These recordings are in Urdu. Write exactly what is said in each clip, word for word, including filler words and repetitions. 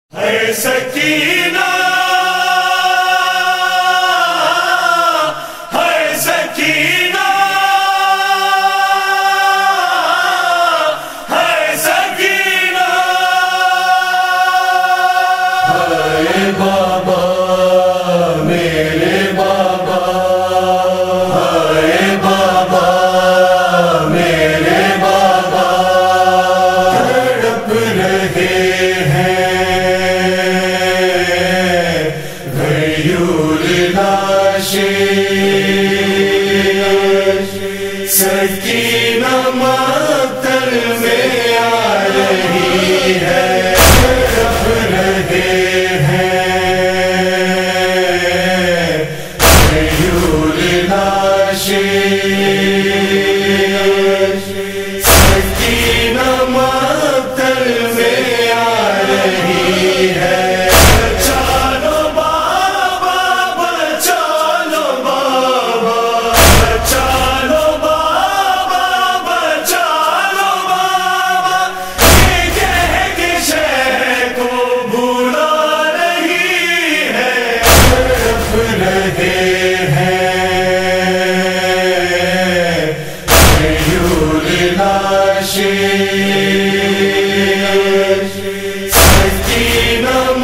ہے سکینہ ہے سکینہ ہے سکینہ ہے بابا میرے بابا ہے بابا میرے بابا تڑپ رہے ہیں سکینہ مقتل میں آ رہی ہے تڑپ رہے ہیں غیور لاشیں سکینہ مقتل میں آ رہی ہے سکینہ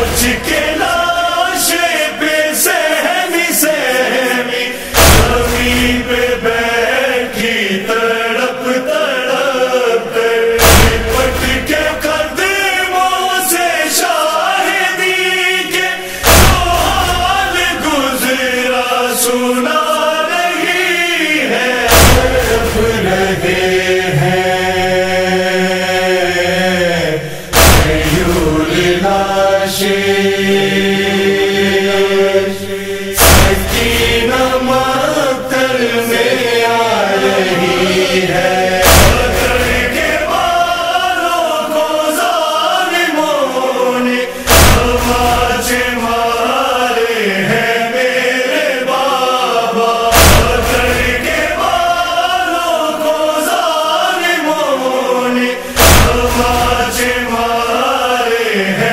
بچ کے لاشیں پہ سہمی سہمی زمین پہ بیٹھی تڑپ تڑپ لپٹ کے قدموں سے شاہدی کے جو حال گزرا سنا رہی ہے تڑپ رہے ہیں سکینہ مقتل میں آ رہی ہے بدر کے بالوں کو ظالموں نے تماچے مارے ہیں میرے بابا بدر کے بالوں کو ظالموں نے تماچے مارے ہیں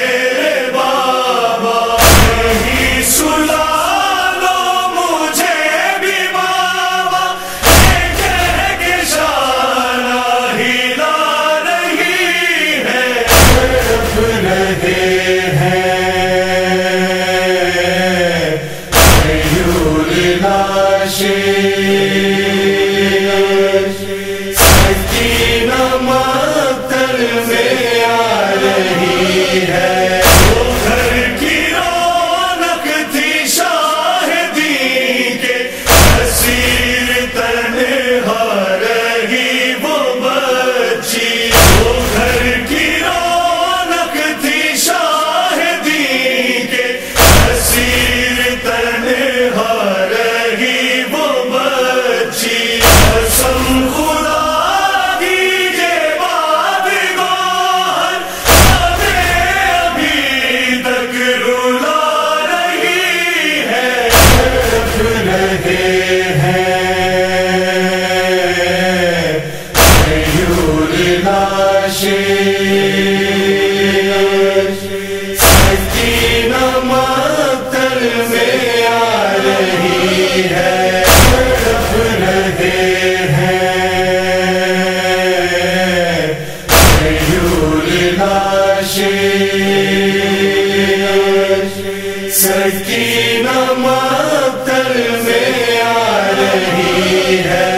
سکینہ مقتل میں آ رہی ہے وہ گھر کی رونق تھی شاہدی کے اسیر تنہا رہی وہ بچی وہ گھر کی رونق تھی شاہدی کے اسیر تنہا رہی وہ بچی قسم خدا سکینہ مقتل میں آ رہی ہے تڑپ رہے ہیں غیور لاشیں سکینہ مقتل میں آ رہی ہے